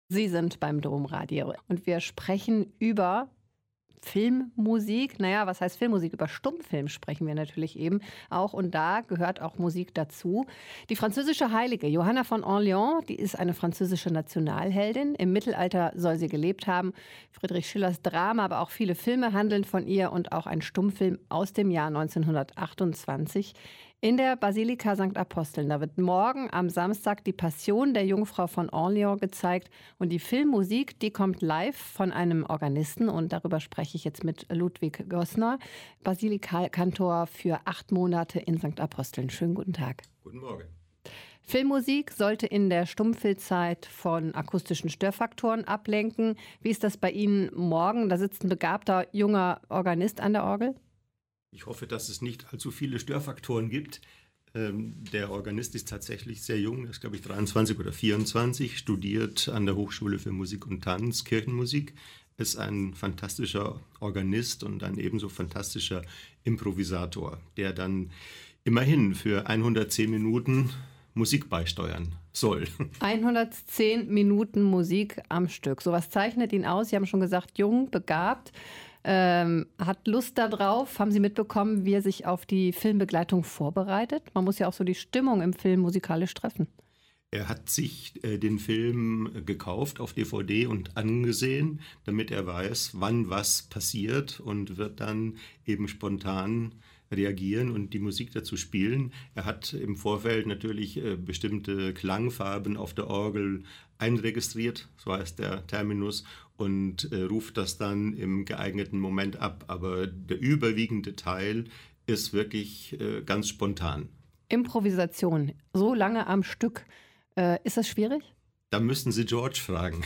Sie sind beim Domradio und wir sprechen über Filmmusik. Naja, was heißt Filmmusik? Über Stummfilm sprechen wir natürlich eben auch und da gehört auch Musik dazu. Die französische Heilige Johanna von Orléans, die ist eine französische Nationalheldin. Im Mittelalter soll sie gelebt haben. Friedrich Schillers Drama, aber auch viele Filme handeln von ihr und auch ein Stummfilm aus dem Jahr 1928. In der Basilika St. Aposteln, da wird morgen am Samstag die Passion der Jungfrau von Orléans gezeigt. Und die Filmmusik, die kommt live von einem Organisten. Und darüber spreche ich jetzt mit Ludwig Gossner, Basilikalkantor für 8 Monate in St. Aposteln. Schönen guten Tag. Guten Morgen. Filmmusik sollte in der Stummfilmzeit von akustischen Störfaktoren ablenken. Wie ist das bei Ihnen morgen? Da sitzt ein begabter junger Organist an der Orgel. Ich hoffe, dass es nicht allzu viele Störfaktoren gibt. Der Organist ist tatsächlich sehr jung, ist glaube ich 23 oder 24, studiert an der Hochschule für Musik und Tanz, Kirchenmusik, ist ein fantastischer Organist und ein ebenso fantastischer Improvisator, der dann immerhin für 110 Minuten Musik beisteuern soll. 110 Minuten Musik am Stück. So was zeichnet ihn aus? Sie haben schon gesagt, jung, begabt. Hat Lust darauf? Haben Sie mitbekommen, wie er sich auf die Filmbegleitung vorbereitet? Man muss ja auch so die Stimmung im Film musikalisch treffen. Er hat sich den Film gekauft auf DVD und angesehen, damit er weiß, wann was passiert und wird dann eben spontan reagieren und die Musik dazu spielen. Er hat im Vorfeld natürlich bestimmte Klangfarben auf der Orgel einregistriert, so heißt der Terminus, und ruft das dann im geeigneten Moment ab. Aber der überwiegende Teil ist wirklich ganz spontan. Improvisation, so lange am Stück, ist das schwierig? Da müssten Sie George fragen.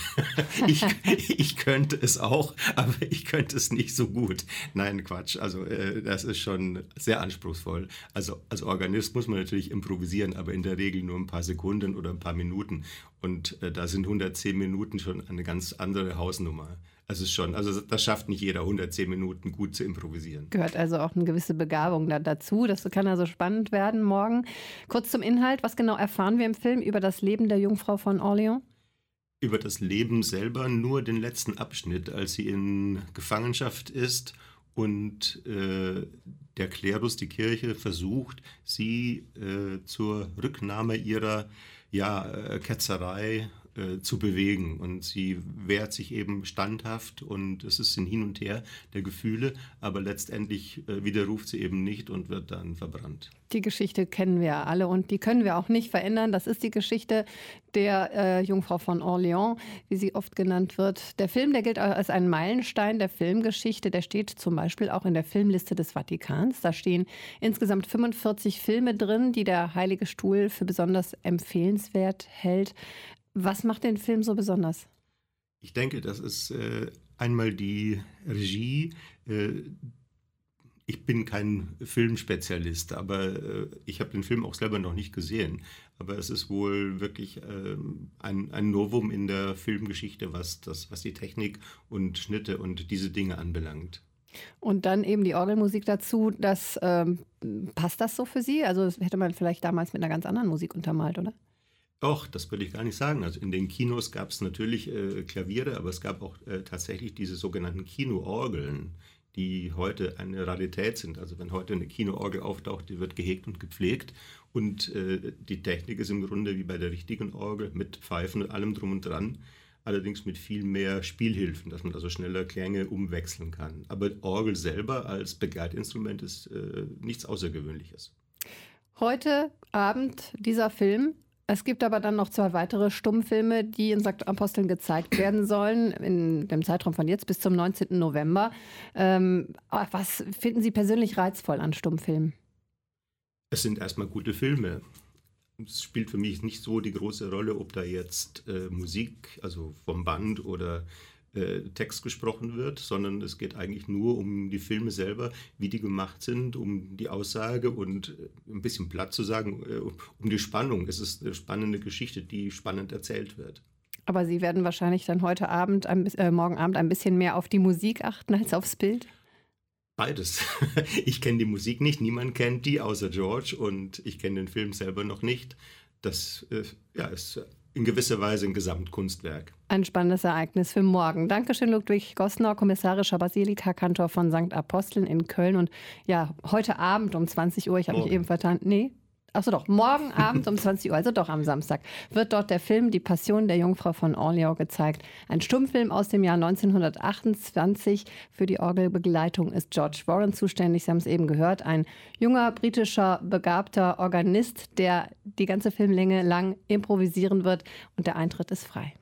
Ich könnte es auch, aber ich könnte es nicht so gut. Nein, Quatsch. Also das ist schon sehr anspruchsvoll. Also als Organist muss man natürlich improvisieren, aber in der Regel nur ein paar Sekunden oder ein paar Minuten. Und da sind 110 Minuten schon eine ganz andere Hausnummer. Also das schafft nicht jeder, 110 Minuten gut zu improvisieren. Gehört also auch eine gewisse Begabung dazu. Das kann also spannend werden morgen. Kurz zum Inhalt. Was genau erfahren wir im Film über das Leben der Jungfrau von Orléans? Über das Leben selber nur den letzten Abschnitt, als sie in Gefangenschaft ist und der Klerus, die Kirche, versucht, sie zur Rücknahme ihrer Ketzerei zu bewegen. Und sie wehrt sich eben standhaft und es ist ein Hin und Her der Gefühle, aber letztendlich widerruft sie eben nicht und wird dann verbrannt. Die Geschichte kennen wir alle und die können wir auch nicht verändern. Das ist die Geschichte der Jungfrau von Orléans, wie sie oft genannt wird. Der Film, der gilt als ein Meilenstein der Filmgeschichte. Der steht zum Beispiel auch in der Filmliste des Vatikans. Da stehen insgesamt 45 Filme drin, die der Heilige Stuhl für besonders empfehlenswert hält. Was macht den Film so besonders? Ich denke, das ist einmal die Regie. Ich bin kein Filmspezialist, aber ich habe den Film auch selber noch nicht gesehen. Aber es ist wohl wirklich ein Novum in der Filmgeschichte, was die Technik und Schnitte und diese Dinge anbelangt. Und dann eben die Orgelmusik dazu. Passt das so für Sie? Also das hätte man vielleicht damals mit einer ganz anderen Musik untermalt, oder? Doch, das würde ich gar nicht sagen. Also in den Kinos gab es natürlich Klaviere, aber es gab auch tatsächlich diese sogenannten Kinoorgeln, die heute eine Rarität sind. Also wenn heute eine Kinoorgel auftaucht, die wird gehegt und gepflegt. Und die Technik ist im Grunde wie bei der richtigen Orgel mit Pfeifen und allem drum und dran. Allerdings mit viel mehr Spielhilfen, dass man also schneller Klänge umwechseln kann. Aber Orgel selber als Begleitinstrument ist nichts Außergewöhnliches. Heute Abend dieser Film. Es gibt aber dann noch 2 weitere Stummfilme, die in St. Aposteln gezeigt werden sollen, in dem Zeitraum von jetzt bis zum 19. November. Was finden Sie persönlich reizvoll an Stummfilmen? Es sind erstmal gute Filme. Es spielt für mich nicht so die große Rolle, ob da jetzt Musik, also vom Band oder Text gesprochen wird, sondern es geht eigentlich nur um die Filme selber, wie die gemacht sind, um die Aussage und ein bisschen platt zu sagen, um die Spannung. Es ist eine spannende Geschichte, die spannend erzählt wird. Aber Sie werden wahrscheinlich dann morgen Abend ein bisschen mehr auf die Musik achten als aufs Bild? Beides. Ich kenne die Musik nicht, niemand kennt die außer George und ich kenne den Film selber noch nicht. Das ist in gewisser Weise ein Gesamtkunstwerk. Ein spannendes Ereignis für morgen. Dankeschön, Ludwig Gosnor, kommissarischer Basilikakantor von St. Aposteln in Köln. Und ja, heute Abend um 20 Uhr, ich habe mich eben vertan, morgen Abend um 20 Uhr, also doch am Samstag, wird dort der Film Die Passion der Jungfrau von Orleans gezeigt. Ein Stummfilm aus dem Jahr 1928. Für die Orgelbegleitung ist George Warren zuständig. Sie haben es eben gehört, ein junger, britischer, begabter Organist, der die ganze Filmlänge lang improvisieren wird und der Eintritt ist frei.